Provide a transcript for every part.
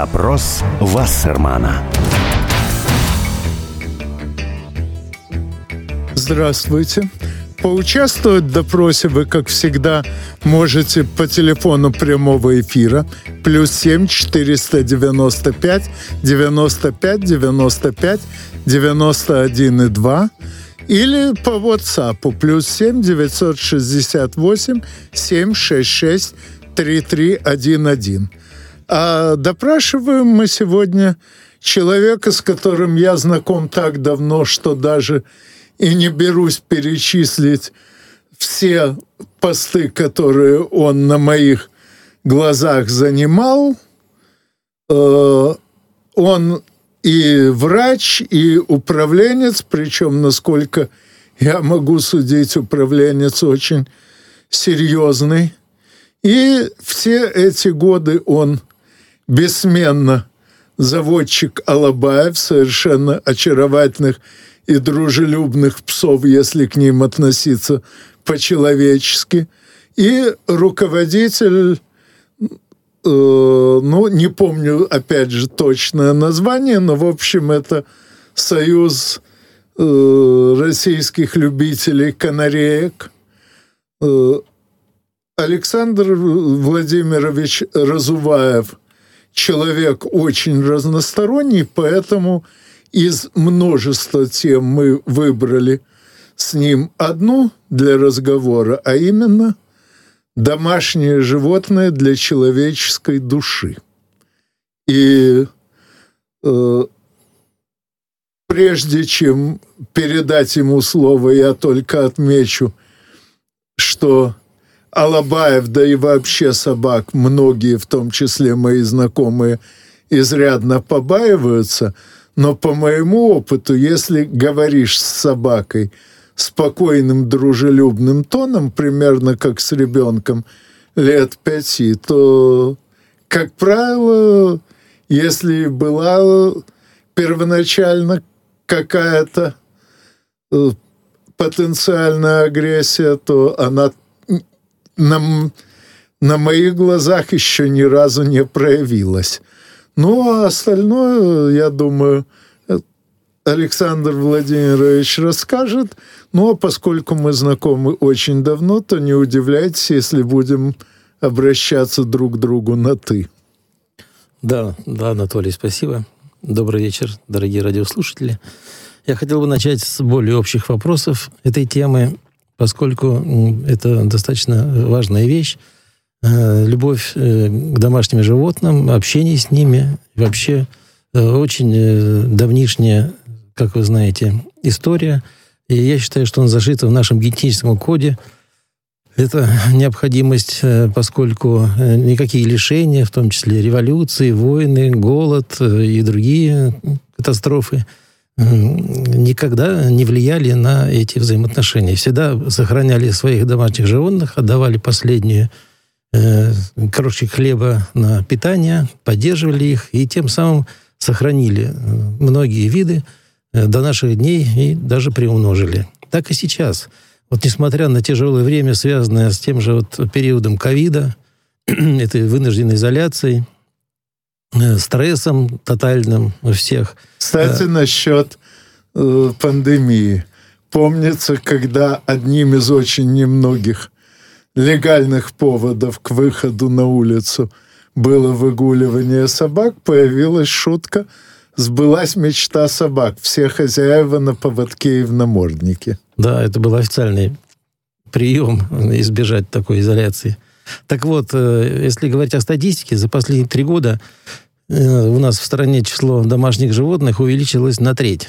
Допрос Вассермана. Здравствуйте. Поучаствовать в допросе вы, как всегда, можете по телефону прямого эфира +7 495 95 95 91,2 или по WhatsApp +7 968 766 3311. А допрашиваем мы сегодня человека, с которым я знаком так давно, что даже и не берусь перечислить все посты, которые он на моих глазах занимал. Он и врач, и управленец, причем, насколько я могу судить, управленец очень серьезный. И все эти годы он бессменно заводчик Алабаев, совершенно очаровательных и дружелюбных псов, если к ним относиться по-человечески, и руководитель, не помню, опять же, точное название, но, в общем, это Союз российских любителей канареек. Александр Владимирович Разуваев человек очень разносторонний, поэтому из множества тем мы выбрали с ним одну для разговора, а именно домашнее животное для человеческой души. И прежде чем передать ему слово, я только отмечу, что Алабаев, да и вообще собак, многие, в том числе мои знакомые, изрядно побаиваются, но по моему опыту, если говоришь с собакой спокойным, дружелюбным тоном, примерно как с ребенком лет 5, то, как правило, если была первоначально какая-то потенциальная агрессия, то она на моих глазах еще ни разу не проявилась. Ну, а остальное, я думаю, Александр Владимирович расскажет. Ну, а поскольку мы знакомы очень давно, то не удивляйтесь, если будем обращаться друг к другу на «ты». Да, Анатолий, спасибо. Добрый вечер, дорогие радиослушатели. Я хотел бы начать с более общих вопросов этой темы, поскольку это достаточно важная вещь. Любовь к домашним животным, общение с ними, вообще очень давнишняя, как вы знаете, история. И я считаю, что она зашита в нашем генетическом коде. Это необходимость, поскольку никакие лишения, в том числе революции, войны, голод и другие катастрофы, никогда не влияли на эти взаимоотношения. Всегда сохраняли своих домашних животных, отдавали последнюю крошечек хлеба на питание, поддерживали их и тем самым сохранили многие виды до наших дней и даже приумножили. Так и сейчас. Вот несмотря на тяжелое время, связанное с тем же вот периодом ковида, этой вынужденной изоляцией, стрессом тотальным у всех. Кстати, насчет пандемии. Помнится, когда одним из очень немногих легальных поводов к выходу на улицу было выгуливание собак, появилась шутка «Сбылась мечта собак. Все хозяева на поводке и в наморднике». Да, это был официальный прием избежать такой изоляции. Так вот, если говорить о статистике, за последние 3 года у нас в стране число домашних животных увеличилось на 1/3.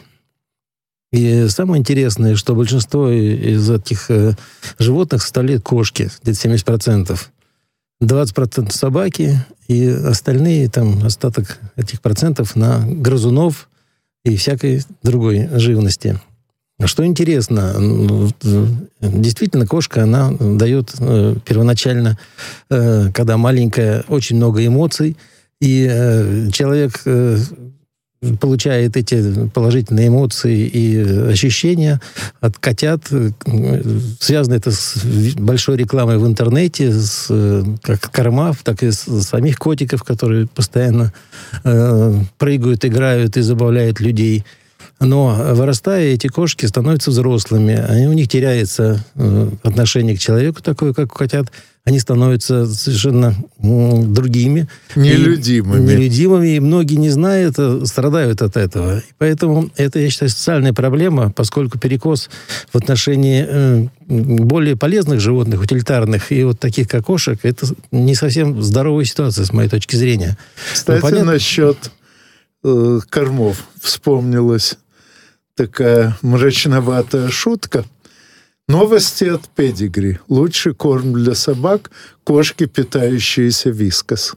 И самое интересное, что большинство из этих животных составляют кошки, где-то 70%. 20% собаки, и остальные, остаток этих процентов на грызунов и всякой другой живности. Что интересно, действительно, кошка, она дает первоначально, когда маленькая, очень много эмоций, и человек получает эти положительные эмоции и ощущения от котят. Связано это с большой рекламой в интернете, как корма, так и с самих котиков, которые постоянно прыгают, играют и забавляют людей. Но вырастая, эти кошки становятся взрослыми. У них теряется отношение к человеку, такое, как у котят. Они становятся совершенно другими. Нелюдимыми. И многие, не зная это, страдают от этого. И поэтому это, я считаю, социальная проблема, поскольку перекос в отношении более полезных животных, утилитарных, и вот таких, как кошек, это не совсем здоровая ситуация, с моей точки зрения. Кстати, насчет кормов вспомнилась такая мрачноватая шутка. Новости от Педигри. Лучший корм для собак – кошки, питающиеся вискас.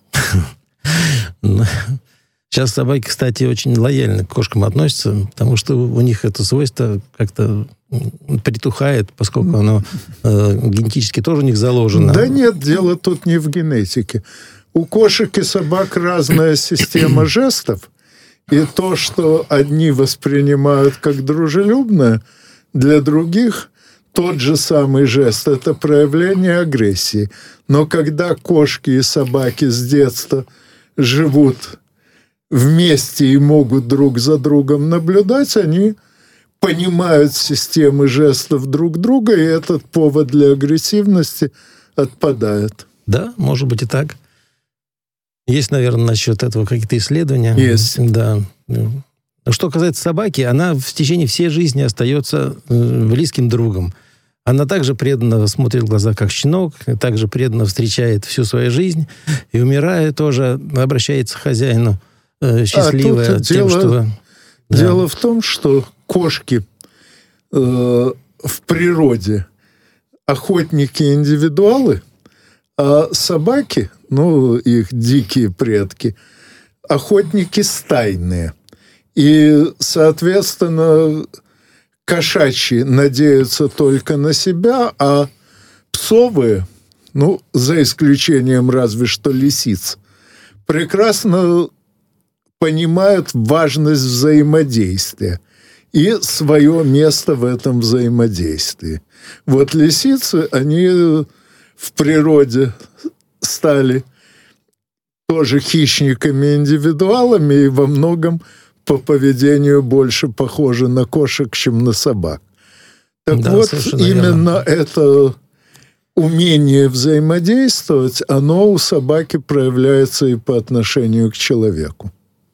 Сейчас собаки, кстати, очень лояльно к кошкам относятся, потому что у них это свойство как-то притухает, поскольку оно генетически тоже у них заложено. Да нет, дело тут не в генетике. У кошек и собак разная система жестов, и то, что одни воспринимают как дружелюбное, для других тот же самый жест – это проявление агрессии. Но когда кошки и собаки с детства живут вместе и могут друг за другом наблюдать, они понимают системы жестов друг друга, и этот повод для агрессивности отпадает. Да, может быть и так. Есть, наверное, насчет этого какие-то исследования. Есть. Да. Что касается собаки, она в течение всей жизни остается близким другом. Она также преданно смотрит в глаза, как щенок, также преданно встречает всю свою жизнь, и, умирая, тоже обращается к хозяину счастливая тем, что... Дело в том, что кошки в природе охотники-индивидуалы, а собаки, их дикие предки, охотники стайные. И, соответственно, кошачьи надеются только на себя, а псовые, за исключением разве что лисиц, прекрасно понимают важность взаимодействия и свое место в этом взаимодействии. Вот лисицы, они в природе стали тоже хищниками-индивидуалами и во многом по поведению больше похожи на кошек, чем на собак. Так да, вот, именно это умение взаимодействовать, оно у собаки проявляется и по отношению к человеку.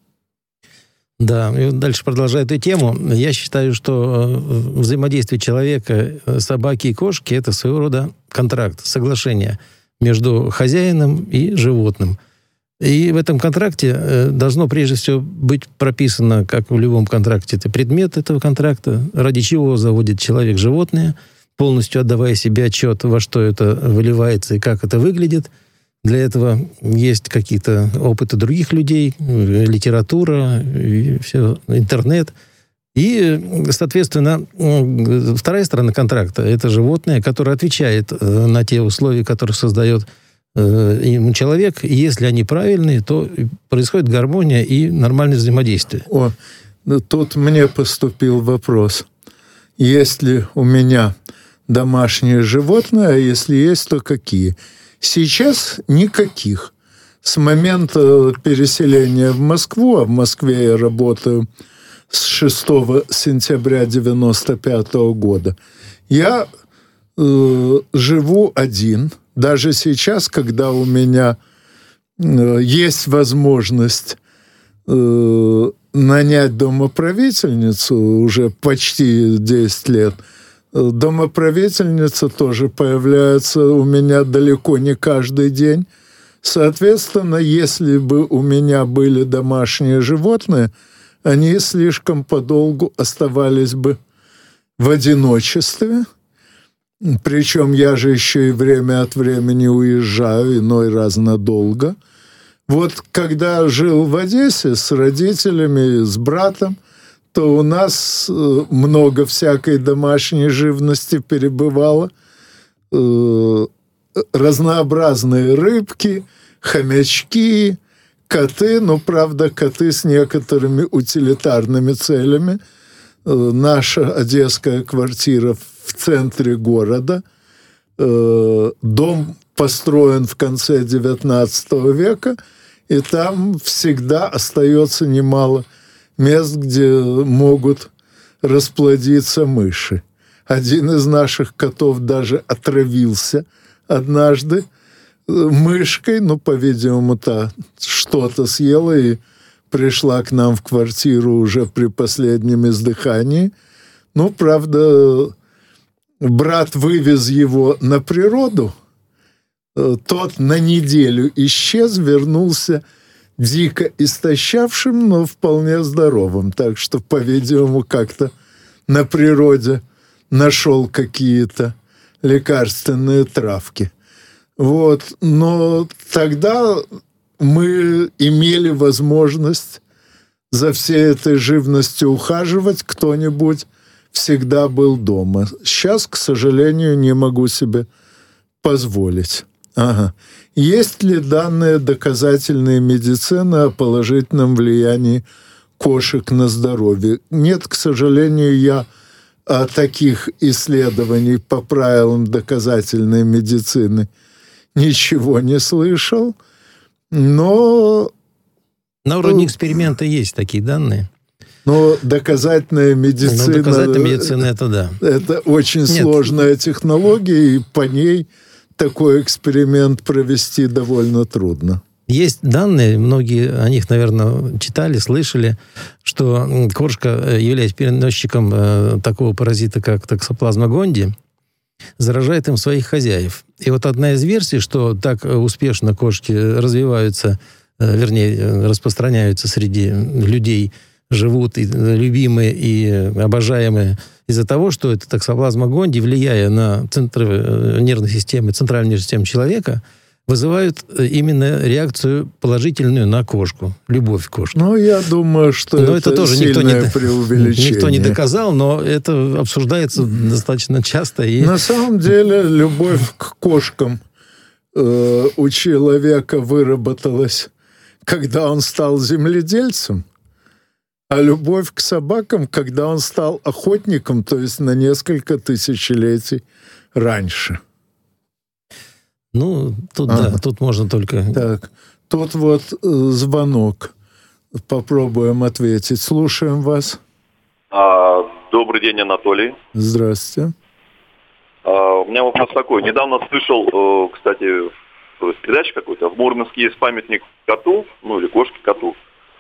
Да, и дальше продолжая эту тему, я считаю, что взаимодействие человека, собаки и кошки – это своего рода контракт, соглашение между хозяином и животным. И в этом контракте должно прежде всего быть прописано, как в любом контракте, это предмет этого контракта, ради чего заводит человек животное, полностью отдавая себе отчет, во что это выливается и как это выглядит. Для этого есть какие-то опыты других людей, литература, и все, интернет. И, соответственно, вторая сторона контракта – это животное, которое отвечает на те условия, которые создает ему человек. И если они правильные, то происходит гармония и нормальное взаимодействие. Тут мне поступил вопрос. Есть ли у меня домашнее животное, а если есть, то какие? Сейчас никаких. С момента переселения в Москву, а в Москве я работаю с 6 сентября 1995 года, я живу один. Даже сейчас, когда у меня есть возможность нанять домоправительницу, уже почти 10 лет, домоправительница тоже появляется у меня далеко не каждый день. Соответственно, если бы у меня были домашние животные, они слишком подолгу оставались бы в одиночестве. Причем я же еще и время от времени уезжаю, иной раз надолго. Вот когда жил в Одессе с родителями, с братом, то у нас много всякой домашней живности перебывало. Разнообразные рыбки, хомячки, коты, но, правда, коты с некоторыми утилитарными целями. Наша одесская квартира в центре города. Дом построен в конце XIX века, и там всегда остается немало мест, где могут расплодиться мыши. Один из наших котов даже отравился однажды мышкой, по-видимому, та что-то съела и пришла к нам в квартиру уже при последнем издыхании. Правда, брат вывез его на природу, тот на неделю исчез, вернулся дико истощавшим, но вполне здоровым. Так что, по-видимому, как-то на природе нашел какие-то лекарственные травки. Но тогда мы имели возможность за всей этой живностью ухаживать, кто-нибудь всегда был дома. Сейчас, к сожалению, не могу себе позволить. Есть ли данные доказательные медицины о положительном влиянии кошек на здоровье? Нет, к сожалению, я о таких исследований по правилам доказательной медицины ничего не слышал, но... На уровне эксперимента есть такие данные. Но доказательная медицина... доказательная медицина, это да. Это очень сложная технология, и по ней такой эксперимент провести довольно трудно. Есть данные, многие о них, наверное, читали, слышали, что кошка, являясь переносчиком такого паразита, как токсоплазма гонди, заражает им своих хозяев. И одна из версий, что так успешно кошки развиваются, распространяются среди людей, живут и любимые, и обожаемые, из-за того, что эта токсоплазма гонди, влияя на центральную нервную систему человека, вызывают именно реакцию положительную на кошку, любовь к кошке. Я думаю, что это тоже сильное преувеличение. Никто не доказал, но это обсуждается достаточно часто. На самом деле, любовь к кошкам у человека выработалась, когда он стал земледельцем, а любовь к собакам, когда он стал охотником, то есть на несколько тысячелетий раньше. Тут можно только... Так, тут звонок. Попробуем ответить. Слушаем вас. Добрый день, Анатолий. Здравствуйте. У меня вопрос такой. Недавно слышал, кстати, в передаче какой-то, в Мурманске есть памятник коту, или кошке-коту,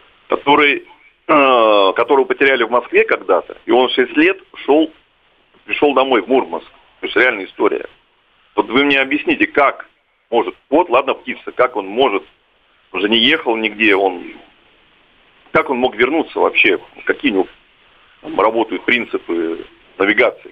которого потеряли в Москве когда-то, и он 6 лет пришел домой в Мурманск. То есть реальная история. Вы мне объясните, как может кот, ладно, птица, как он может, он же не ехал нигде, как он мог вернуться вообще, какие у него работают принципы навигации?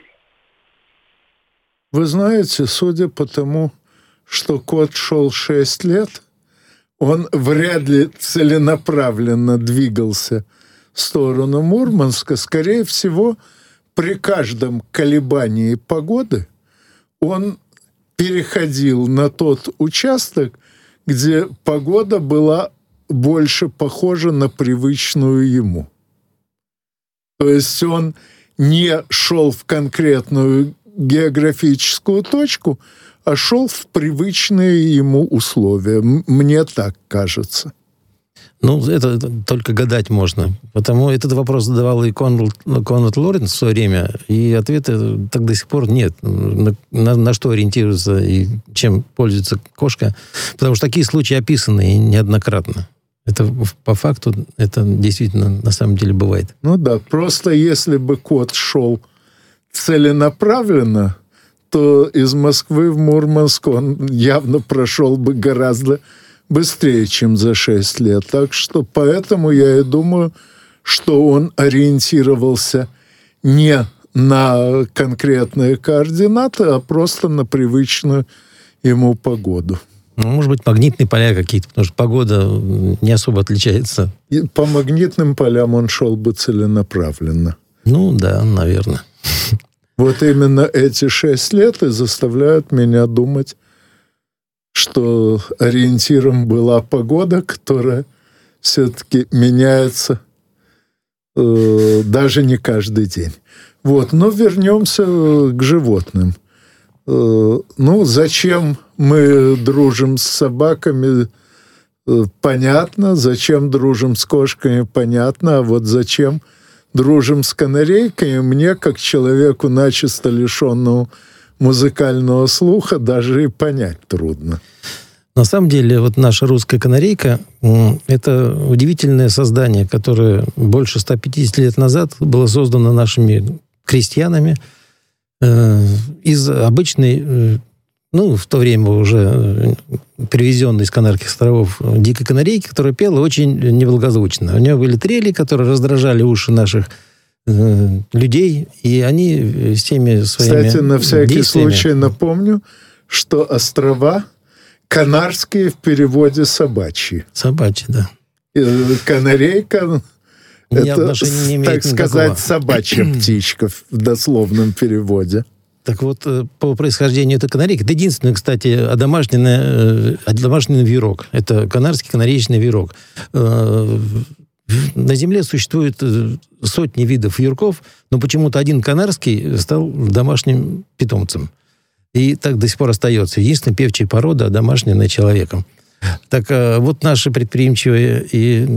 Вы знаете, судя по тому, что кот шел 6 лет, он вряд ли целенаправленно двигался в сторону Мурманска. Скорее всего, при каждом колебании погоды он переходил на тот участок, где погода была больше похожа на привычную ему. То есть он не шел в конкретную географическую точку, а шел в привычные ему условия. Мне так кажется. Это только гадать можно. Потому этот вопрос задавал и Конрад Лоренц в свое время, и ответа так до сих пор нет. На что ориентируется и чем пользуется кошка. Потому что такие случаи описаны неоднократно. Это по факту, это действительно на самом деле бывает. Просто если бы кот шел целенаправленно, то из Москвы в Мурманск он явно прошел бы гораздо быстрее, чем за 6 лет. Так что поэтому я и думаю, что он ориентировался не на конкретные координаты, а просто на привычную ему погоду. Может быть, магнитные поля какие-то, потому что погода не особо отличается. И по магнитным полям он шел бы целенаправленно. Да, наверное. Именно эти 6 лет и заставляют меня думать, что ориентиром была погода, которая все-таки меняется даже не каждый день. Вот. Но вернемся к животным. Ну, зачем мы дружим с собаками, понятно. Зачем дружим с кошками, понятно. А вот зачем дружим с канарейками, мне, как человеку, начисто лишенному музыкального слуха, даже и понять трудно. На самом деле, вот наша русская канарейка – это удивительное создание, которое больше 150 лет назад было создано нашими крестьянами из обычной, ну, в то время уже привезенной из Канарских островов дикой канарейки, которая пела очень неблагозвучно. У нее были трели, которые раздражали уши наших людей, и они всеми своими Кстати, на всякий действиями... случай напомню, что острова Канарские в переводе собачьи. Собачьи, да. Канарейка — это, не имеет так сказать, собачья птичка в дословном переводе. Так вот, по происхождению это канарейка. Это единственный, кстати, одомашненный вьюрок. Это канарский канареечный вьюрок. На Земле существует сотни видов вьюрков, но почему-то один канарский стал домашним питомцем. И так до сих пор остается. Единственная певчая порода, одомашненная человеком. Так вот наши предприимчивые и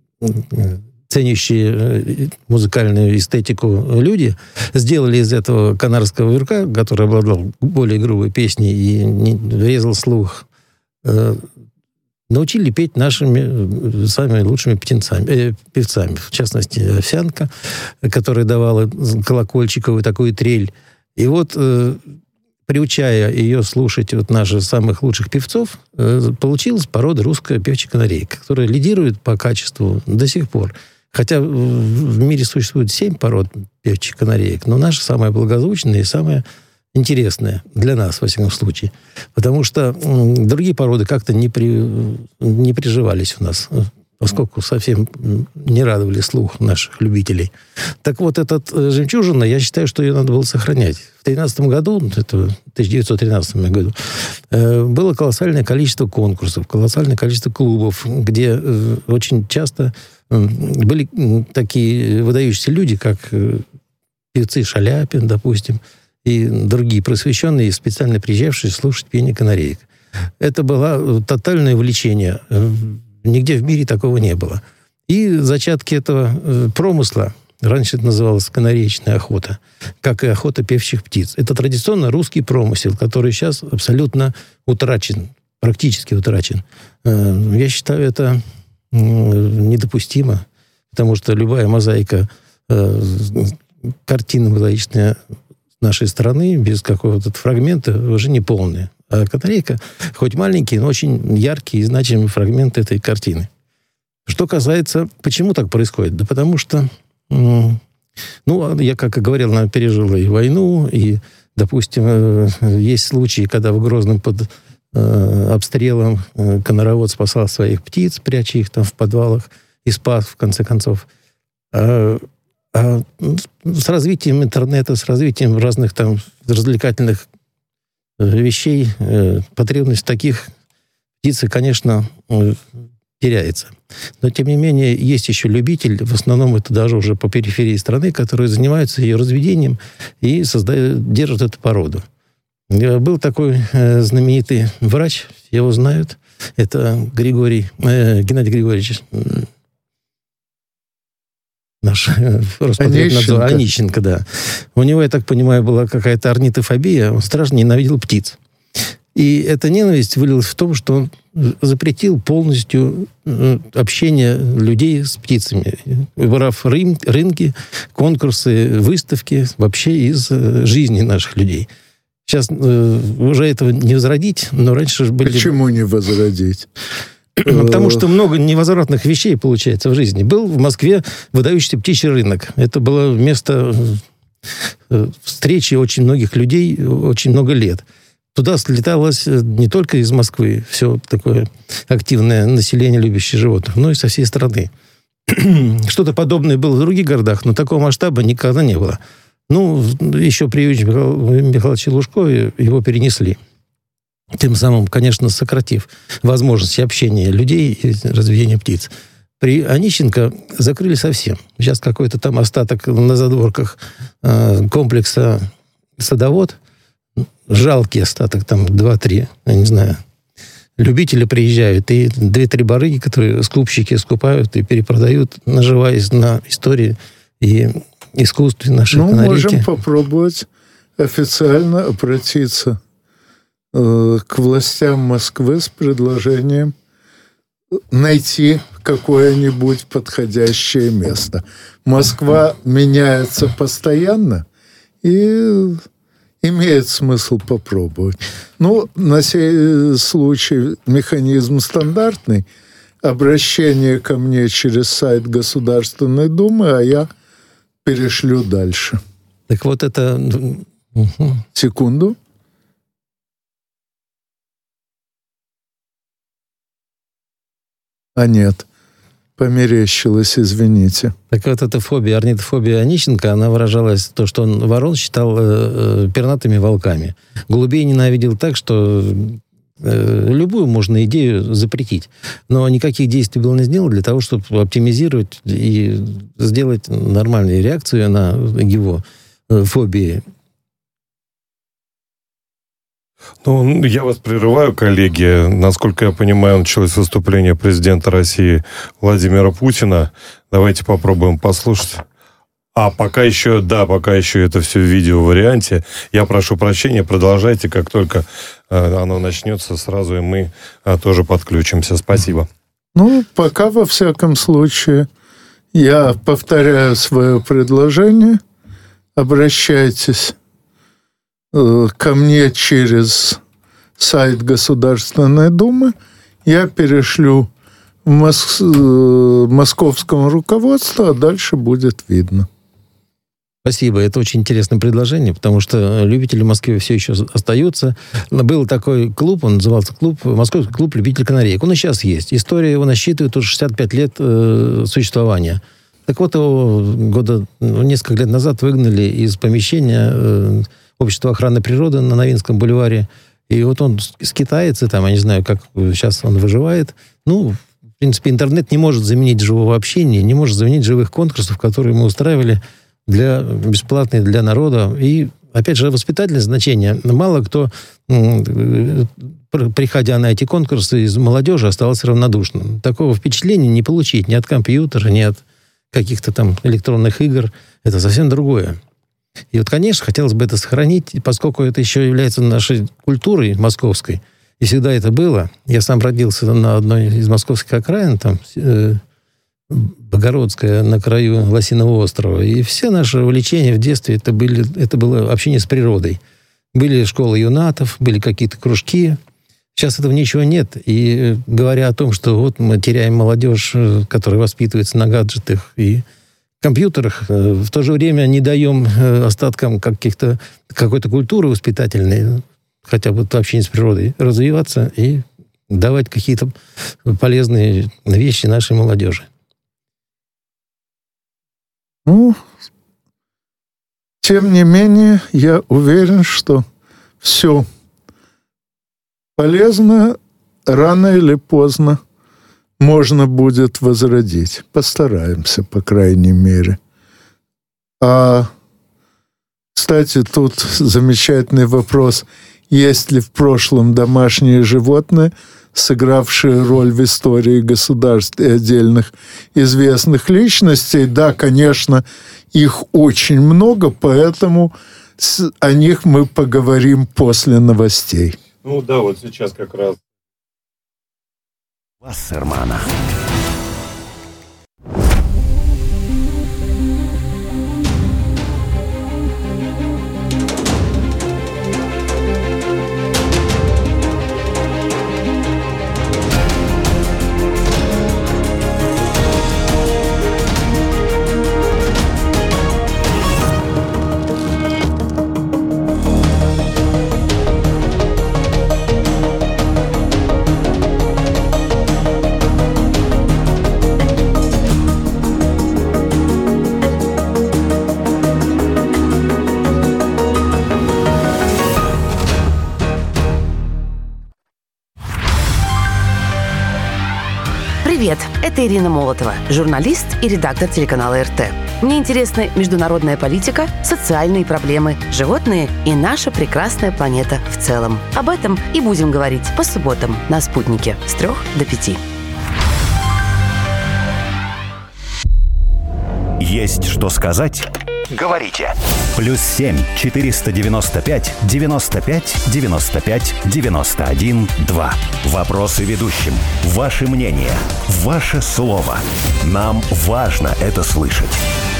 ценящие музыкальную эстетику люди сделали из этого канарского вьюрка, который обладал более грубой песней и не резал слух, научили петь нашими самыми лучшими певцами. В частности, Овсянка, которая давала колокольчиковую такую трель. И вот, приучая ее слушать вот наших самых лучших певцов, получилась порода русская певчая канарейка, которая лидирует по качеству до сих пор. Хотя в мире существует 7 пород певчих канареек, но наша самая благозвучная и самая интересная для нас, во всяком случае. Потому что другие породы как-то не приживались у нас, поскольку совсем не радовали слух наших любителей. Так вот, этот жемчужина, я считаю, что ее надо было сохранять. В 1913 году, было колоссальное количество конкурсов, колоссальное количество клубов, где очень часто были такие выдающиеся люди, как певцы Шаляпин, допустим, и другие просвещенные, специально приезжавшие слушать пение канареек. Это было тотальное увлечение. Нигде в мире такого не было. И зачатки этого промысла, раньше это называлось канареечная охота, как и охота певчих птиц. Это традиционно русский промысел, который сейчас абсолютно утрачен, практически утрачен. Я считаю, это недопустимо, потому что любая мозаика, картина мозаичная нашей страны без какого-то фрагмента уже не полная. А канарейка, хоть маленький, но очень яркий и значимый фрагмент этой картины. Что касается, почему так происходит? Да потому что, я, как и говорил, она пережила и войну, и, допустим, есть случаи, когда в Грозном под обстрелом коноровод спасал своих птиц, пряча их там в подвалах, и спас, в конце концов. С развитием интернета, с развитием разных там развлекательных вещей, потребность в таких птицах, конечно, теряется. Но, тем не менее, есть еще любитель, в основном это даже уже по периферии страны, которые занимаются ее разведением и держат эту породу. Был такой знаменитый врач, его знают, это Геннадий Григорьевич, наш Роспотребнадзор, Онищенко, да. У него, я так понимаю, была какая-то орнитофобия, он страшно ненавидел птиц. И эта ненависть вылилась в том, что он запретил полностью общение людей с птицами, убрав рынки, конкурсы, выставки вообще из жизни наших людей. Сейчас уже этого не возродить, но раньше же были... Почему не возродить? Потому что много невозвратных вещей получается в жизни. Был в Москве выдающийся птичий рынок. Это было место встречи очень многих людей очень много лет. Туда слеталось не только из Москвы все такое активное население, любящее животных, но и со всей страны. Что-то подобное было в других городах, но такого масштаба никогда не было. Еще при Юрии Михайловиче Лужкове его перенесли. Тем самым, конечно, сократив возможности общения людей и разведения птиц. При Онищенко закрыли совсем. Сейчас какой-то там остаток на задворках комплекса «Садовод». Жалкий остаток, там 2-3, я не знаю. Любители приезжают, и 2-3 барыги, которые скупщики скупают и перепродают, наживаясь на истории и искусстве нашей канарейки. Можем попробовать официально обратиться к властям Москвы с предложением найти какое-нибудь подходящее место. Москва меняется постоянно, и имеет смысл попробовать. На сей случай механизм стандартный. Обращение ко мне через сайт Государственной Думы, а я перешлю дальше. Так вот это... Секунду. Нет, померещилось, извините. Так вот эта фобия, орнитофобия Онищенко, она выражалась в том, что он ворон считал пернатыми волками. Голубей ненавидел так, что любую можно идею запретить. Но никаких действий было не сделано для того, чтобы оптимизировать и сделать нормальную реакцию на его фобии. Я вас прерываю, коллеги. Насколько я понимаю, началось выступление президента России Владимира Путина. Давайте попробуем послушать. Пока еще это все в видео-варианте. Я прошу прощения, продолжайте. Как только оно начнется, сразу и мы тоже подключимся. Спасибо. Пока, во всяком случае, я повторяю свое предложение. Обращайтесь ко мне через сайт Государственной Думы. Я перешлю московскому руководству, а дальше будет видно. Спасибо. Это очень интересное предложение, потому что любители Москвы все еще остаются. Был такой клуб, он назывался Московский клуб любителей канареек. Он и сейчас есть. История его насчитывает уже 65 лет существования. Так вот, его несколько лет назад выгнали из помещения Общества охраны природы на Новинском бульваре. И вот он скитается там, я не знаю, как сейчас он выживает. В принципе, интернет не может заменить живого общения, не может заменить живых конкурсов, которые мы устраивали бесплатные для народа. И, опять же, воспитательное значение. Мало кто, приходя на эти конкурсы из молодежи, остался равнодушным. Такого впечатления не получить ни от компьютера, ни от каких-то там электронных игр. Это совсем другое. И вот, конечно, хотелось бы это сохранить, поскольку это еще является нашей культурой московской. И всегда это было. Я сам родился на одной из московских окраин, там, Богородская, на краю Лосиного острова. И все наши увлечения в детстве, это было общение с природой. Были школы юнатов, были какие-то кружки. Сейчас этого ничего нет. И говоря о том, что вот мы теряем молодежь, которая воспитывается на гаджетах и компьютерах, в то же время не даем остаткам какой-то культуры воспитательной, хотя бы общение с природой, развиваться и давать какие-то полезные вещи нашей молодежи. Тем не менее, я уверен, что все полезно рано или поздно можно будет возродить. Постараемся, по крайней мере. Кстати, тут замечательный вопрос. Есть ли в прошлом домашние животные, сыгравшие роль в истории государств и отдельных известных личностей? Да, конечно, их очень много, поэтому о них мы поговорим после новостей. Вот сейчас как раз. Вассермана. Привет, это Ирина Молотова, журналист и редактор телеканала РТ. Мне интересны международная политика, социальные проблемы, животные и наша прекрасная планета в целом. Об этом и будем говорить по субботам на «Спутнике» с 3 до 5. Есть что сказать? Говорите. +7 495 95 95 91 2. Вопросы ведущим. Ваше мнение. Ваше слово. Нам важно это слышать.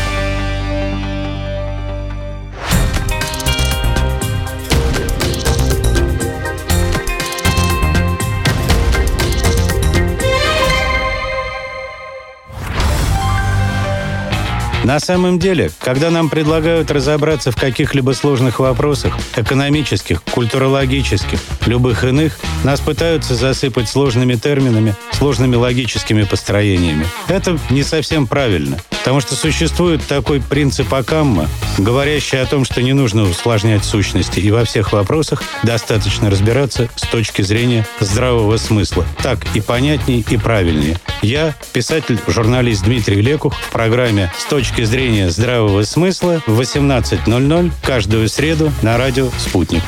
На самом деле, когда нам предлагают разобраться в каких-либо сложных вопросах, экономических, культурологических, любых иных, нас пытаются засыпать сложными терминами, сложными логическими построениями. Это не совсем правильно, потому что существует такой принцип Оккамма, говорящий о том, что не нужно усложнять сущности, и во всех вопросах достаточно разбираться с точки зрения здравого смысла. Так и понятней, и правильнее. Я, писатель-журналист Дмитрий Лекух, в программе «С точки зрения здравого смысла» в 18:00 каждую среду на радио «Спутник».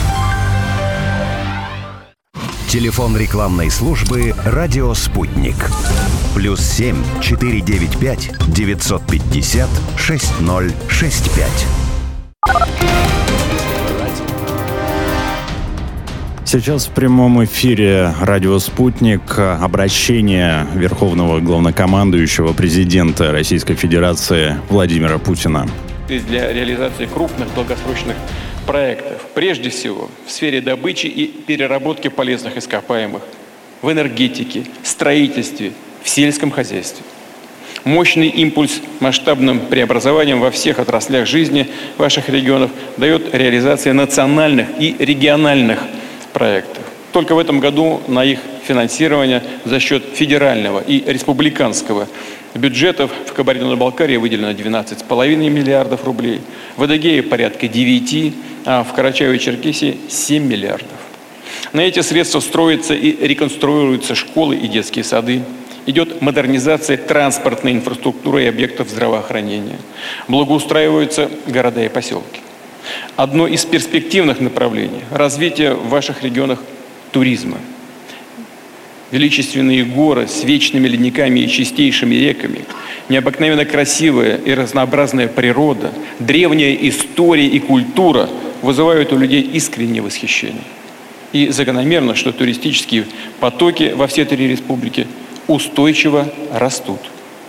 Телефон рекламной службы «Радио Спутник». +7 495 950 6065. Сейчас в прямом эфире «Радио Спутник» обращение Верховного Главнокомандующего президента Российской Федерации Владимира Путина. Для реализации крупных долгосрочных проектов, прежде всего в сфере добычи и переработки полезных ископаемых, в энергетике, строительстве, в сельском хозяйстве. Мощный импульс масштабным преобразованиям во всех отраслях жизни ваших регионов дает реализация национальных и региональных проектов. Только в этом году на их финансирование за счет федерального и республиканского бюджетов в Кабардино-Балкарии выделено 12,5 миллиардов рублей, в Адыгее порядка 9, а в Карачаево-Черкесии 7 миллиардов. На эти средства строятся и реконструируются школы и детские сады. Идет модернизация транспортной инфраструктуры и объектов здравоохранения. Благоустраиваются города и поселки. Одно из перспективных направлений – развитие в ваших регионах туризма. Величественные горы с вечными ледниками и чистейшими реками, необыкновенно красивая и разнообразная природа, древняя история и культура вызывают у людей искреннее восхищение. И закономерно, что туристические потоки во все 3 республики устойчиво растут.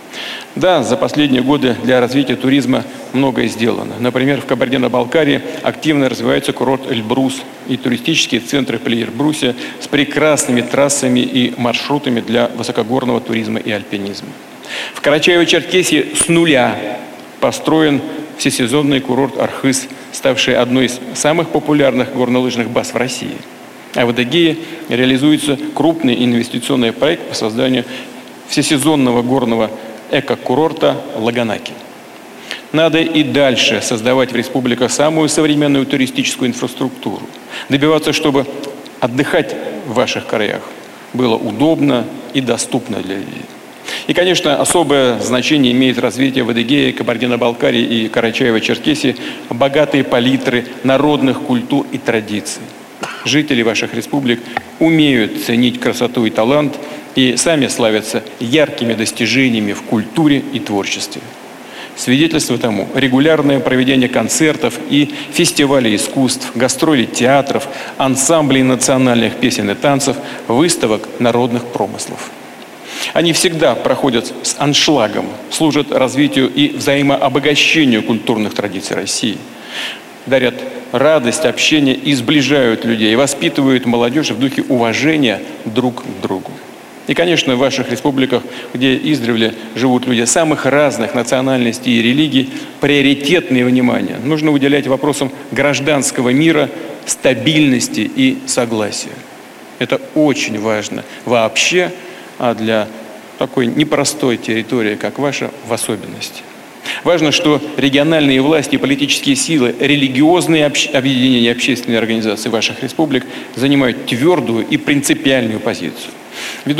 Да, за последние годы для развития туризма многое сделано. Например, в Кабардино-Балкарии активно развивается курорт Эльбрус и туристические центры при Эльбрусе с прекрасными трассами и маршрутами для высокогорного туризма и альпинизма. В Карачаево-Черкесии с нуля построен всесезонный курорт Архыз, ставший одной из самых популярных горнолыжных баз в России. А в Адыгее реализуется крупный инвестиционный проект по созданию всесезонного горного эко-курорта Лаганаки. Надо и дальше создавать в республиках самую современную туристическую инфраструктуру. Добиваться, чтобы отдыхать в ваших краях было удобно и доступно для людей. И, конечно, особое значение имеет развитие в Адыгее, Кабардино-Балкарии и Карачаево-Черкесии богатые палитры народных культур и традиций. Жители ваших республик умеют ценить красоту и талант и сами славятся яркими достижениями в культуре и творчестве. Свидетельство тому – регулярное проведение концертов и фестивалей искусств, гастролей театров, ансамблей национальных песен и танцев, выставок народных промыслов. Они всегда проходят с аншлагом, служат развитию и взаимообогащению культурных традиций России, дарят радость общения и сближают людей, воспитывают молодежь в духе уважения друг к другу. И, конечно, в ваших республиках, где издревле живут люди самых разных национальностей и религий, приоритетное внимание нужно уделять вопросам гражданского мира, стабильности и согласия. Это очень важно вообще, а для такой непростой территории, как ваша, в особенности. Важно, что региональные власти, политические силы, религиозные объединения и общественные организации ваших республик занимают твердую и принципиальную позицию. Ведут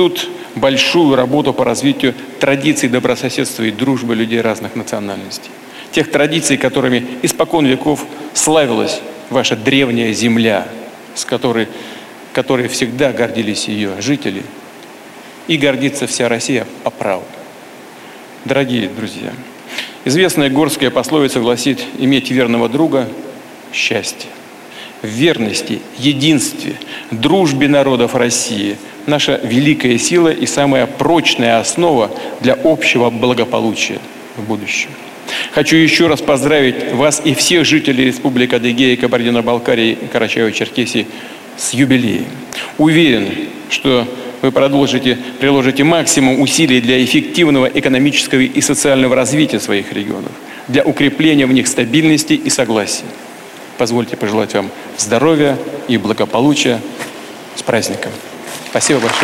большую работу по развитию традиций добрососедства и дружбы людей разных национальностей. Тех традиций, которыми испокон веков славилась ваша древняя земля, с которой всегда гордились ее жители, и гордится вся Россия по праву. Дорогие друзья, известная горская пословица гласит: иметь верного друга – счастье. В верности, единстве, дружбе народов России наша великая сила и самая прочная основа для общего благополучия в будущем. Хочу еще раз поздравить вас и всех жителей Республики Адыгея, Кабардино-Балкарии и Карачаево-Черкесии с юбилеем. Уверен, что вы приложите максимум усилий для эффективного экономического и социального развития своих регионов, для укрепления в них стабильности и согласия. Позвольте пожелать вам здоровья и благополучия. С праздником. Спасибо большое.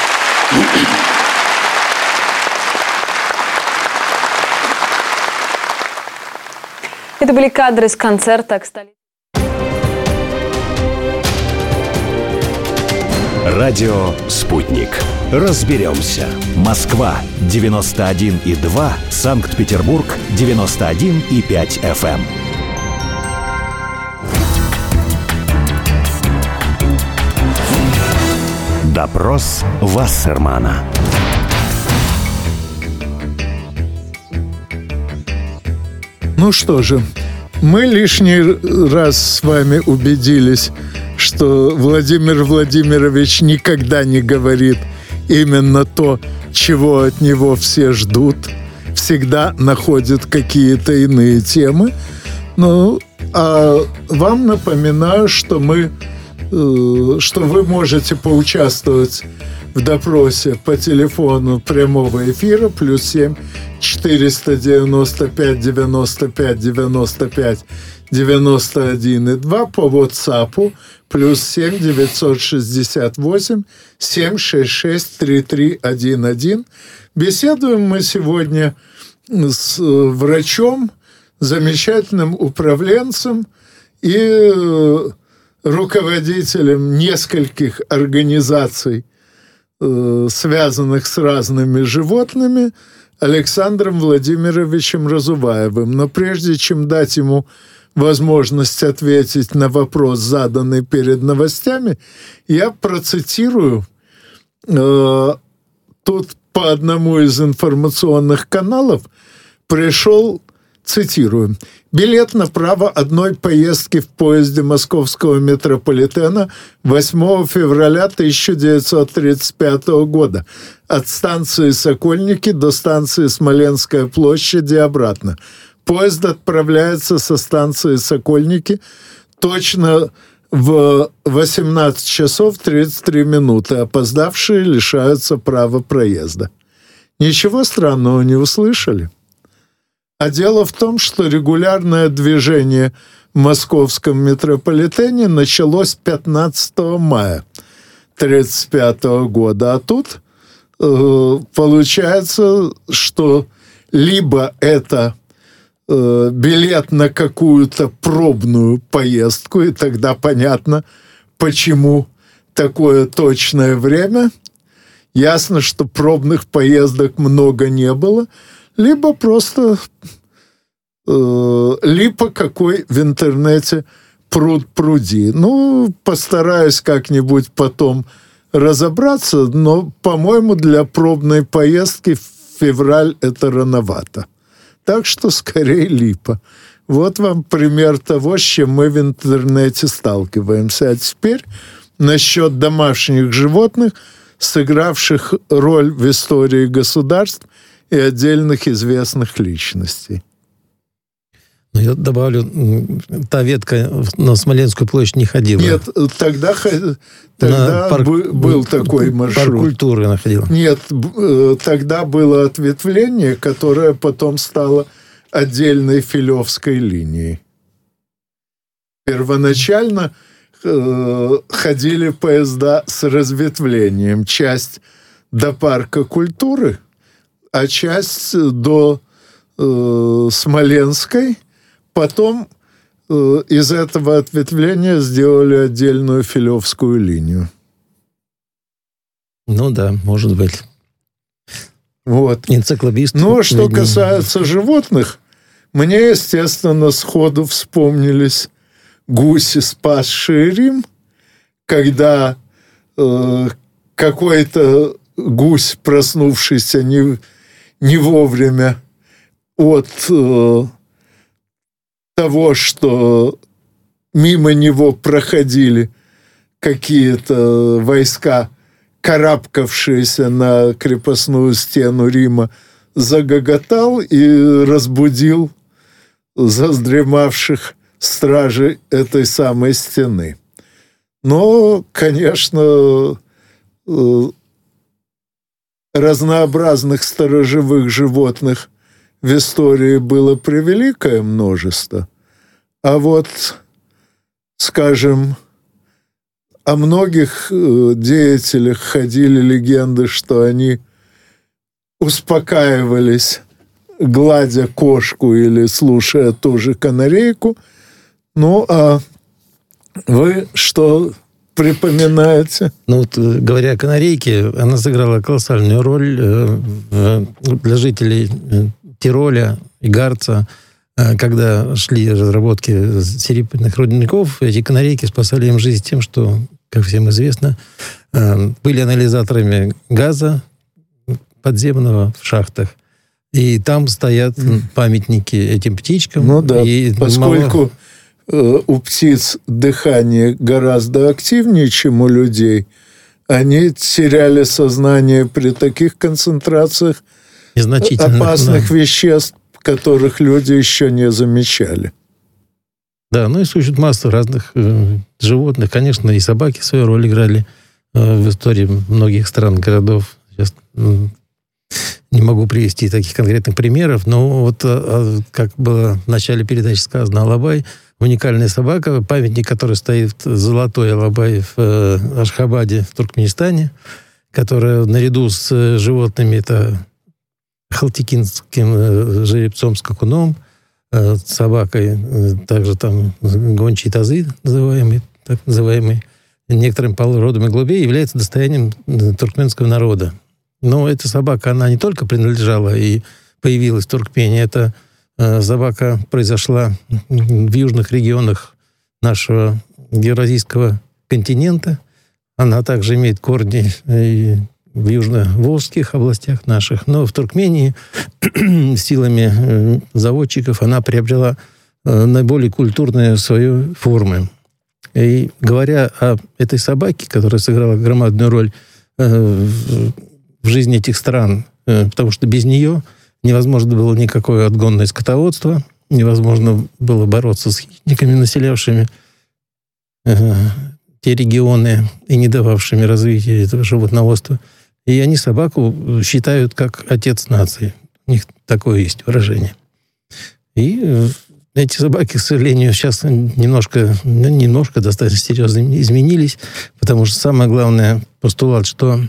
Это были кадры с концерта к столице. Радио «Спутник». Разберемся. Москва 91,2, Санкт-Петербург 91,5 FM. Допрос Вассермана. Ну что же, мы лишний раз с вами убедились, что Владимир Владимирович никогда не говорит именно то, чего от него все ждут, всегда находит какие-то иные темы. Ну, а вам напоминаю, что вы можете поучаствовать в допросе по телефону прямого эфира +7 495 95 95 91,2, по WhatsApp +7 968 766 3311. Беседуем мы сегодня с врачом, замечательным управленцем и руководителем нескольких организаций, связанных с разными животными, Александром Владимировичем Разуваевым. Но прежде чем дать ему возможность ответить на вопрос, заданный перед новостями, я процитирую тут по одному из информационных каналов пришел, цитирую: «Билет на право одной поездки в поезде московского метрополитена 8 февраля 1935 года от станции Сокольники до станции Смоленская площадь и обратно. Поезд отправляется со станции Сокольники точно в 18 часов 33 минуты. Опоздавшие лишаются права проезда». Ничего странного не услышали? А дело в том, что регулярное движение в московском метрополитене началось 15 мая 1935 года. А тут получается, что либо это билет на какую-то пробную поездку, и тогда понятно, почему такое точное время. Ясно, что пробных поездок много не было, либо просто либо какой в интернете пруд-пруди. Ну, постараюсь как-нибудь потом разобраться, но, по-моему, для пробной поездки в февраль это рановато. Так что скорее липа. Вот вам пример того, с чем мы в интернете сталкиваемся. А теперь насчет домашних животных, сыгравших роль в истории государств и отдельных известных личностей. Я добавлю, та ветка на Смоленскую площадь не ходила. Нет, тогда был такой маршрут. Парк культуры находила. Нет, тогда было ответвление, которое потом стало отдельной Филевской линией. Первоначально ходили поезда с разветвлением. Часть до парка культуры, а часть до Смоленской. Потом из этого ответвления сделали отдельную Филевскую линию. Ну да, может быть. Вот. Энциклопедист. Но что касается животных, мне, естественно, сходу вспомнились гуси, спасшие Рим, когда какой-то гусь, проснувшийся не вовремя от того, что мимо него проходили какие-то войска, карабкавшиеся на крепостную стену Рима, загоготал и разбудил задремавших стражей этой самой стены. Но, конечно, разнообразных сторожевых животных в истории было превеликое множество. А вот, скажем, о многих деятелях ходили легенды, что они успокаивались, гладя кошку или слушая ту же канарейку. Ну, а вы что припоминаете? Ну, вот, говоря о канарейке, она сыграла колоссальную роль для жителей Тироля и Гарца. Когда шли разработки серебряных рудников, эти канарейки спасали им жизнь тем, что, как всем известно, были анализаторами газа подземного в шахтах. И там стоят памятники этим птичкам. Ну да, и поскольку у птиц дыхание гораздо активнее, чем у людей, они теряли сознание при таких концентрациях опасных веществ, которых люди еще не замечали. Да, ну и существует масса разных животных. Конечно, и собаки свою роль играли в истории многих стран, городов. Сейчас не могу привести таких конкретных примеров, но вот как было в начале передачи сказано, Алабай — уникальная собака, памятник, который стоит, золотой Алабай в Ашхабаде, в Туркменистане, которая наряду с животными, это халтикинским жеребцом-скакуном, собакой, также там гончие тазы, так называемые, некоторыми породами голубей, является достоянием туркменского народа. Но эта собака, она не только принадлежала и появилась в Туркмении, эта собака произошла в южных регионах нашего евразийского континента. Она также имеет корни и в южно-волжских областях наших. Но в Туркмении силами заводчиков она приобрела наиболее культурные свои формы. И говоря о этой собаке, которая сыграла громадную роль в жизни этих стран, потому что без нее невозможно было никакое отгонное скотоводство, невозможно было бороться с хищниками, населявшими те регионы и не дававшими развития этого животноводства. И они собаку считают как отец нации. У них такое есть выражение. И эти собаки, к сожалению, сейчас немножко, достаточно серьезно изменились, потому что самое главное постулат, что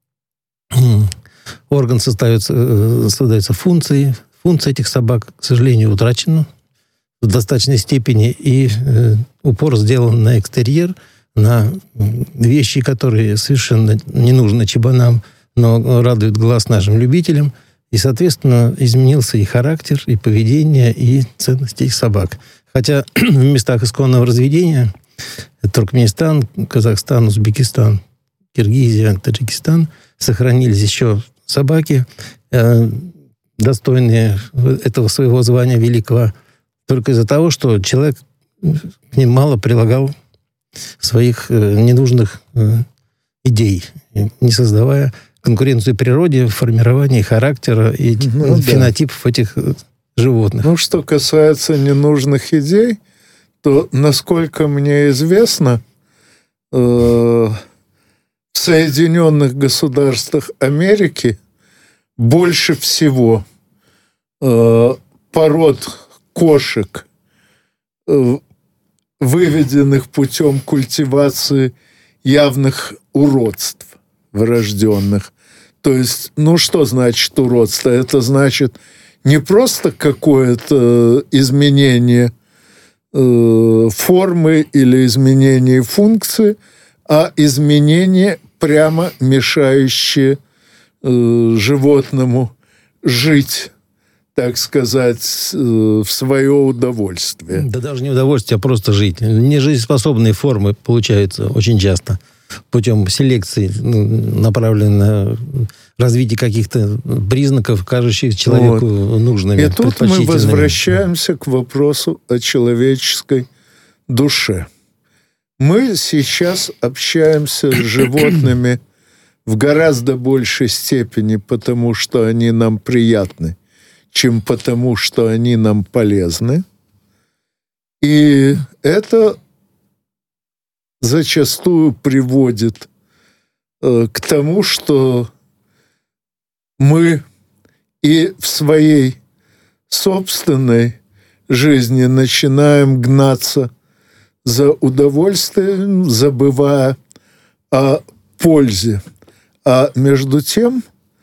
орган создается функции. Функция этих собак, к сожалению, утрачена в достаточной степени, и упор сделан на экстерьер, на вещи, которые совершенно не нужны чебанам, но радуют глаз нашим любителям. И, соответственно, изменился и характер, и поведение, и ценности этих собак. Хотя в местах исконного разведения Туркменистан, Казахстан, Узбекистан, Киргизия, Таджикистан сохранились еще собаки, достойные этого своего звания великого, только из-за того, что человек к ним мало прилагал своих ненужных идей, не создавая конкуренцию природе в формировании характера и фенотипов этих животных. Ну, что касается ненужных идей, то, насколько мне известно, в Соединенных Государствах Америки больше всего пород кошек, выведенных путем культивации явных уродств врожденных. То есть, ну, что значит уродство? Это значит не просто какое-то изменение формы или изменение функции, а изменение прямо мешающие животному жить, так сказать, в свое удовольствие. Да даже не удовольствие, а просто жить. Нежизнеспособные формы получаются очень часто путем селекции, направленной на развитие каких-то признаков, кажущихся человеку нужными. И тут мы возвращаемся к вопросу о человеческой душе. Мы сейчас общаемся с животными в гораздо большей степени, потому что они нам приятны, чем потому, что они нам полезны. И это зачастую приводит к тому, что мы и в своей собственной жизни начинаем гнаться за удовольствием, забывая о пользе. А между тем,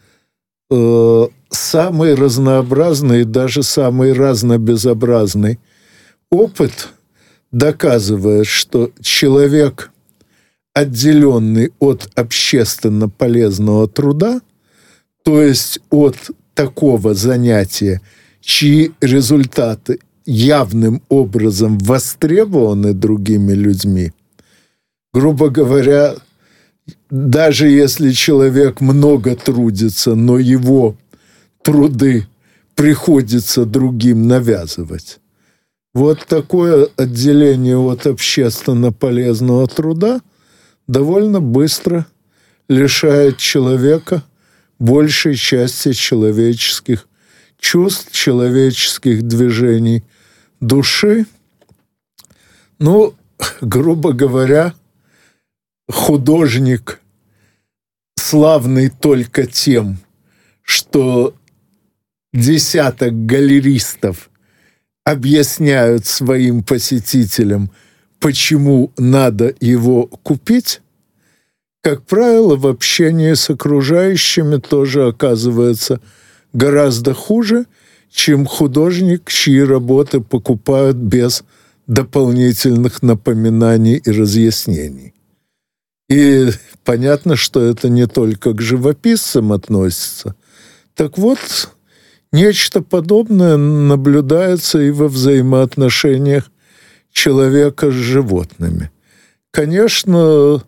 самый разнообразный, даже самый разнобезобразный опыт доказывает, что человек, отделенный от общественно полезного труда, то есть от такого занятия, чьи результаты явным образом востребованы другими людьми, грубо говоря, даже если человек много трудится, но его труды приходится другим навязывать. Вот такое отделение от общественно полезного труда довольно быстро лишает человека большей части человеческих чувств, человеческих движений души. Ну, грубо говоря, художник славный только тем, что десяток галеристов объясняют своим посетителям, почему надо его купить, как правило, в общении с окружающими тоже оказывается гораздо хуже, чем художник, чьи работы покупают без дополнительных напоминаний и разъяснений. И понятно, что это не только к живописцам относится. Так вот, нечто подобное наблюдается и во взаимоотношениях человека с животными. Конечно,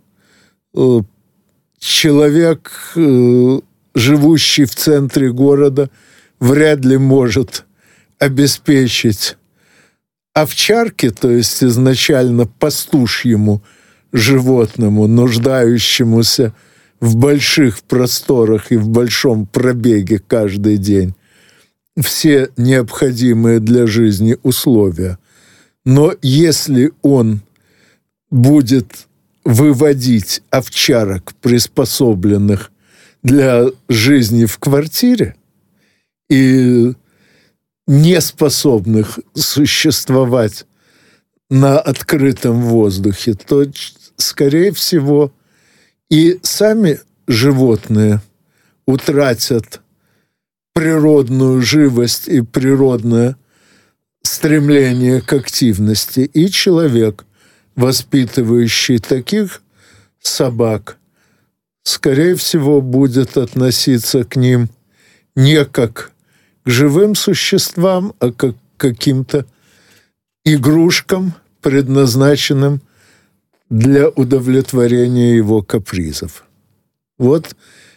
человек, живущий в центре города, вряд ли может обеспечить овчарке, то есть изначально пастушьему животному, нуждающемуся в больших просторах и в большом пробеге каждый день, все необходимые для жизни условия. Но если он будет выводить овчарок, приспособленных для жизни в квартире и не способных существовать на открытом воздухе, то, скорее всего, и сами животные утратят природную живость и природное стремление к активности. И человек, воспитывающий таких собак, скорее всего, будет относиться к ним не как к живым существам, а как к каким-то игрушкам, предназначенным для удовлетворения его капризов. Вот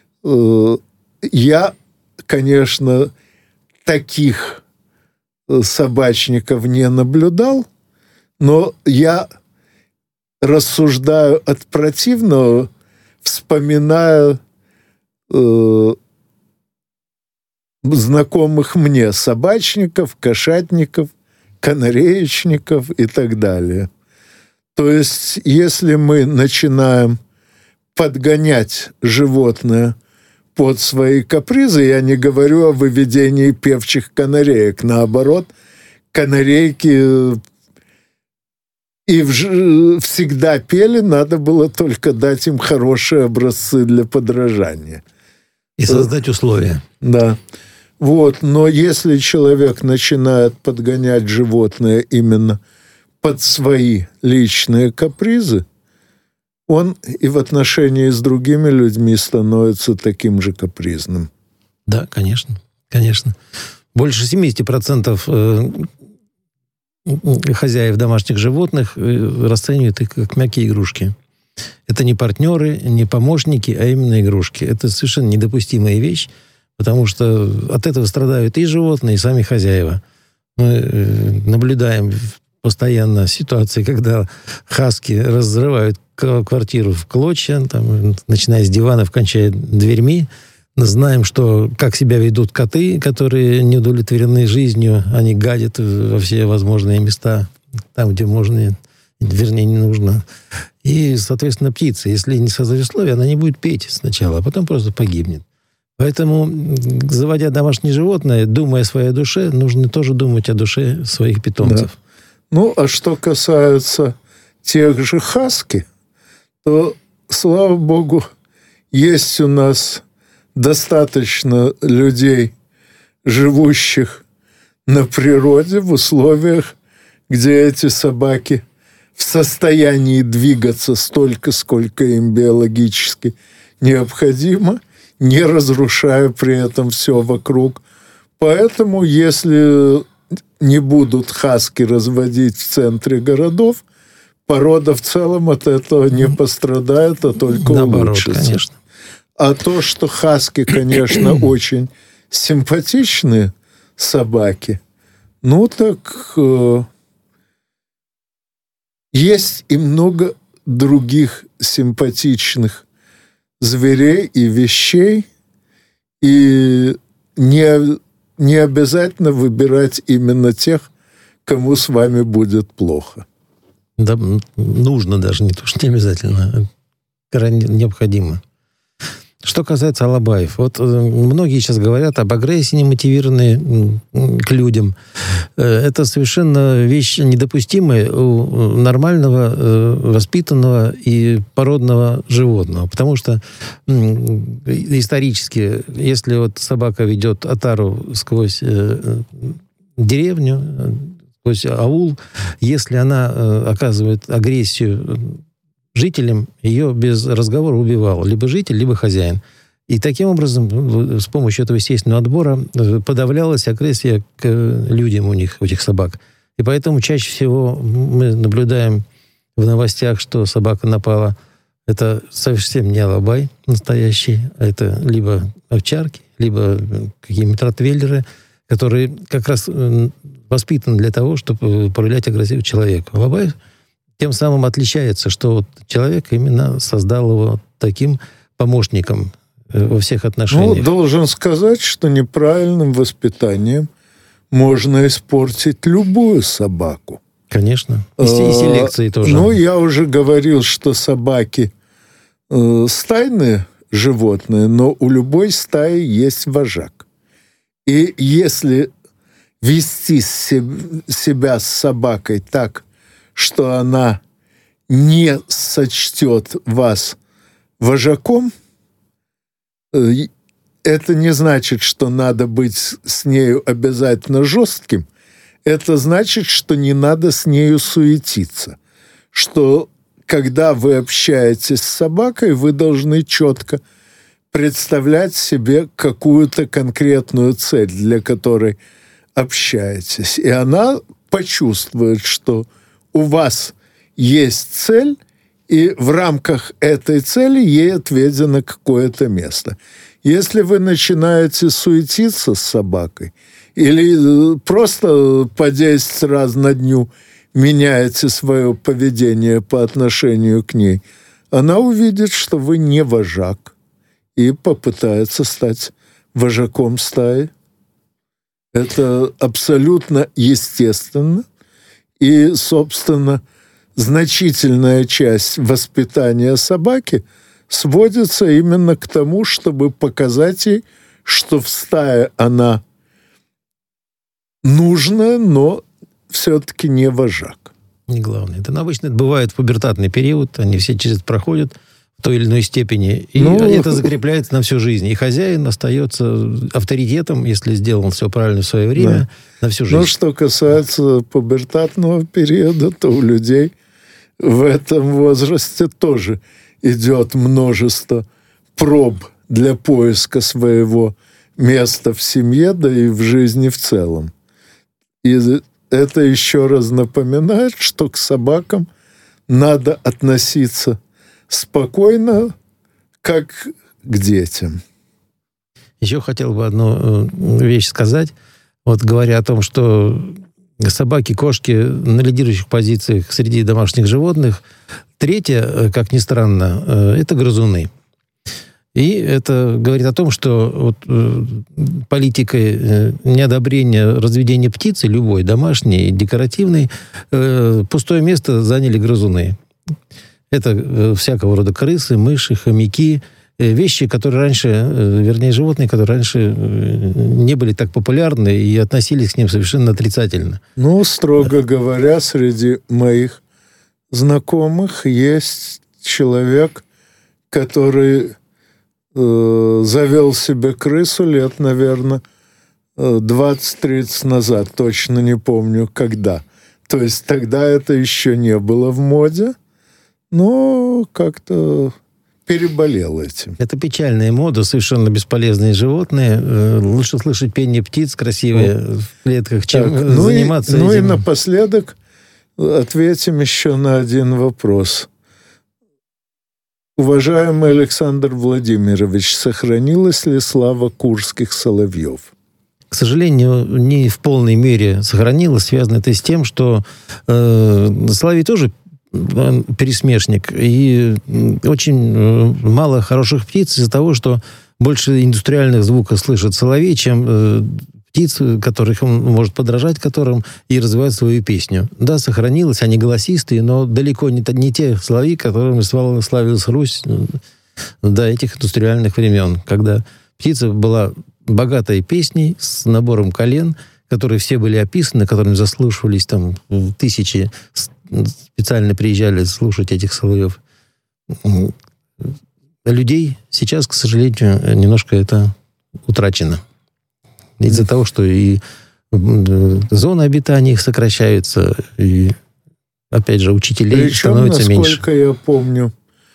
я, конечно, таких собачников не наблюдал, но я рассуждаю от противного, вспоминая знакомых мне собачников, кошатников, канареечников и так далее. То есть, если мы начинаем подгонять животное под свои капризы, я не говорю о выведении певчих канареек, наоборот, канарейки и всегда пели, надо было только дать им хорошие образцы для подражания. И создать условия. Да. Вот. Но если человек начинает подгонять животное именно под свои личные капризы, он и в отношении с другими людьми становится таким же капризным. Да, конечно, конечно. Больше 70% хозяев домашних животных расценивают их как мягкие игрушки. Это не партнеры, не помощники, а именно игрушки. Это совершенно недопустимая вещь, потому что от этого страдают и животные, и сами хозяева. Мы наблюдаем постоянно ситуации, когда хаски разрывают квартиру в клочья, там, начиная с диванов, кончая дверьми. Знаем, как себя ведут коты, которые не удовлетворены жизнью. Они гадят во все возможные места, там, где можно, вернее, не нужно. И, соответственно, птица, если не создать условия, она не будет петь сначала, а потом просто погибнет. Поэтому, заводя домашнее животное, думая о своей душе, нужно тоже думать о душе своих питомцев. Да. Ну, а что касается тех же хаски, то, слава богу, есть у нас достаточно людей, живущих на природе, в условиях, где эти собаки в состоянии двигаться столько, сколько им биологически необходимо, не разрушая при этом все вокруг. Поэтому, если не будут хаски разводить в центре городов, порода в целом от этого не пострадает, а только улучшится. Конечно. А то, что хаски, конечно, очень симпатичные собаки, ну так есть и много других симпатичных зверей и вещей, и не обязательно выбирать именно тех, кому с вами будет плохо. Да, нужно даже, не то, что не обязательно, крайне необходимо. Что касается алабаев, вот многие сейчас говорят об агрессии, немотивированной к людям. Это совершенно вещь недопустимая у нормального, воспитанного и породного животного. Потому что исторически, если вот собака ведет отару сквозь деревню, сквозь аул, если она оказывает агрессию жителям, ее без разговора убивал либо житель, либо хозяин. И таким образом, с помощью этого естественного отбора подавлялась агрессия к людям у этих собак. И поэтому чаще всего мы наблюдаем в новостях, что собака напала. Это совсем не алабай настоящий, это либо овчарки, либо какие-нибудь ротвейлеры, которые как раз воспитаны для того, чтобы проявлять агрессию человеку. Алабай тем самым отличается, что вот человек именно создал его таким помощником во всех отношениях. Ну, должен сказать, что неправильным воспитанием можно испортить любую собаку. Конечно. И селекцией тоже. Ну, я уже говорил, что собаки стайные животные, но у любой стаи есть вожак. И если вести себя с собакой так, что она не сочтет вас вожаком, это не значит, что надо быть с нею обязательно жестким. Это значит, что не надо с нею суетиться. Что когда вы общаетесь с собакой, вы должны четко представлять себе какую-то конкретную цель, для которой общаетесь. И она почувствует, что у вас есть цель, и в рамках этой цели ей отведено какое-то место. Если вы начинаете суетиться с собакой или просто по 10 раз на дню меняете свое поведение по отношению к ней, она увидит, что вы не вожак, и попытается стать вожаком стаи. Это абсолютно естественно. И, собственно, значительная часть воспитания собаки сводится именно к тому, чтобы показать ей, что в стае она нужная, но все-таки не вожак. Не главное. Это обычно бывает в пубертатный период, они все через это проходят в той или иной степени, и это закрепляется на всю жизнь. И хозяин остается авторитетом, если сделал все правильно в свое время, на всю жизнь. Ну, что касается пубертатного периода, то у людей в этом возрасте тоже идет множество проб для поиска своего места в семье, да и в жизни в целом. И это еще раз напоминает, что к собакам надо относиться спокойно, как к детям. Еще хотел бы одну вещь сказать. Вот говоря о том, что собаки, кошки на лидирующих позициях среди домашних животных. Третье, как ни странно, это грызуны. И это говорит о том, что вот, политикой неодобрения разведения птицы, любой, домашней, декоративной, пустое место заняли грызуны. Это всякого рода крысы, мыши, хомяки, вещи, которые раньше, вернее, животные, которые раньше не были так популярны и относились к ним совершенно отрицательно. Ну, строго говоря, среди моих знакомых есть человек, который завел себе крысу лет, наверное, 20-30 назад, точно не помню, когда. То есть тогда это еще не было в моде, но как-то переболел этим. Это печальная мода, совершенно бесполезные животные. Лучше слышать пение птиц красивые в клетках, чем так, заниматься этим. Ну и напоследок ответим еще на один вопрос. Уважаемый Александр Владимирович, сохранилась ли слава курских соловьев? К сожалению, не в полной мере сохранилось. Связано это с тем, что соловей тоже пересмешник. И очень мало хороших птиц из-за того, что больше индустриальных звуков слышит соловей, чем птиц, которых он может подражать, которым и развивать свою песню. Да, сохранилось, они голосистые, но далеко не те соловьи, которыми славилась Русь до этих индустриальных времен, когда птица была богатой песней с набором колен, которые все были описаны, которыми заслушивались там тысячи, специально приезжали слушать этих соловьев. Людей сейчас, к сожалению, немножко это утрачено. Из-за того, что и зоны обитания их сокращаются, и, опять же, учителей становится меньше. Насколько я помню,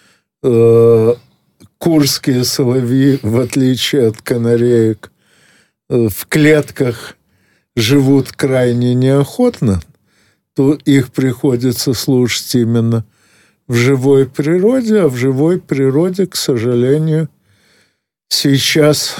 курские соловьи, в отличие от канареек, в клетках живут крайне неохотно, то их приходится слушать именно в живой природе, а в живой природе, к сожалению, сейчас,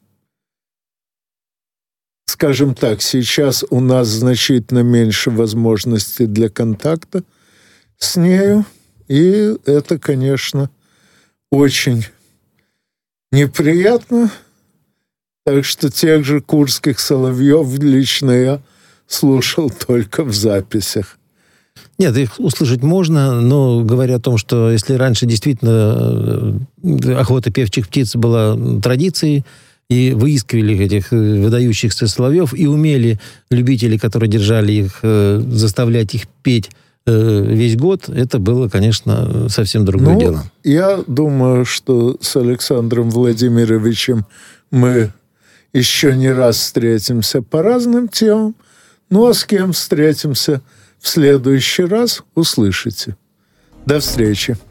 скажем так, сейчас у нас значительно меньше возможностей для контакта с нею, и это, конечно, очень неприятно. Так что тех же курских соловьев лично я слушал только в записях. Нет, их услышать можно, но говоря о том, что если раньше действительно охота певчих птиц была традицией, и выискивали этих выдающихся соловьев, и умели любители, которые держали их, заставлять их петь весь год, это было, конечно, совсем другое дело. Я думаю, что с Александром Владимировичем мы еще не раз встретимся по разным темам. Ну, а с кем встретимся в следующий раз, услышите. До встречи.